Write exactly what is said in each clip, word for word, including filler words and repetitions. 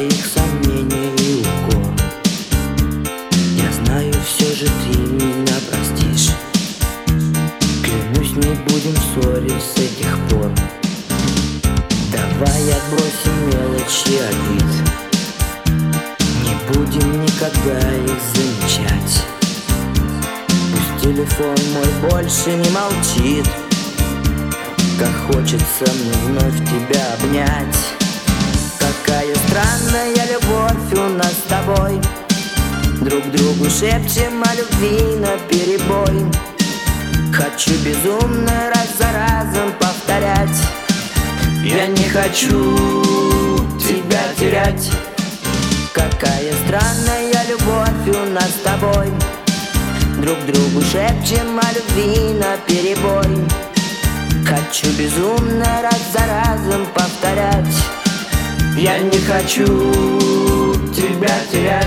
твоих сомнений и укор. Я знаю, все же ты меня простишь. Клянусь, не будем ссорить с этих пор. Давай отбросим мелочи обид, не будем никогда их замечать. Пусть телефон мой больше не молчит, как хочется мне вновь тебя обнять. Какая странная любовь у нас с тобой, друг другу шепчем о любви наперебой. Хочу безумно раз за разом повторять: я не хочу тебя терять. Какая странная любовь у нас с тобой, друг другу шепчем о любви наперебой. Хочу безумно раз за разом повторять: я не хочу тебя терять.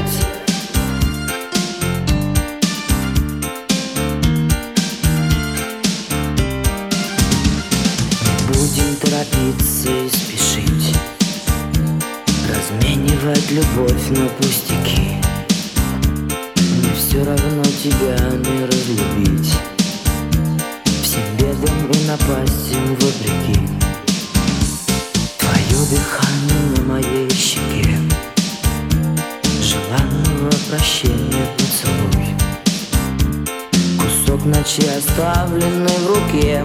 Не будем торопиться и спешить, разменивать любовь на пустяки. Мне все равно тебя не разлюбить, всем бедам и напастям вопреки. Твое дыхание на моей щеке, желанного прощения поцелуй. Кусок ночи, оставленный в руке,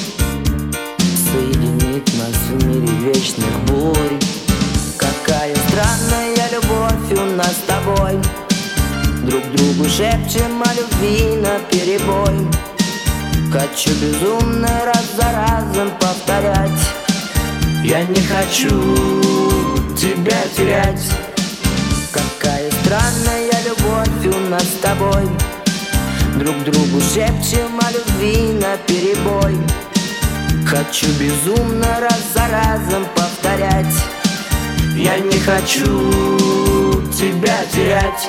соединит нас в мире вечных бурь. Какая странная любовь у нас с тобой, друг другу шепчем о любви наперебой. Хочу безумно раз за разом повторять: я не хочу тебя терять. Какая странная любовь у нас с тобой, друг другу шепчем о любви наперебой. Хочу безумно раз за разом повторять: я не хочу тебя терять.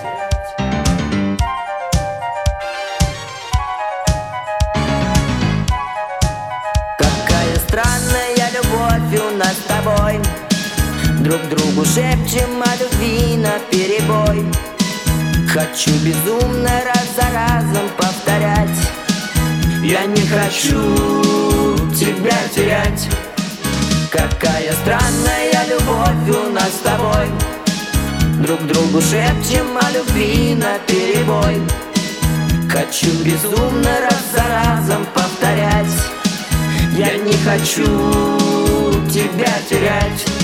Какая странная любовь у нас с тобой, друг другу шепчем о любви наперебой. Хочу безумно раз за разом повторять: я не хочу тебя терять. Какая странная любовь у нас с тобой, друг другу шепчем о любви наперебой. Хочу безумно раз за разом повторять: я не хочу тебя терять.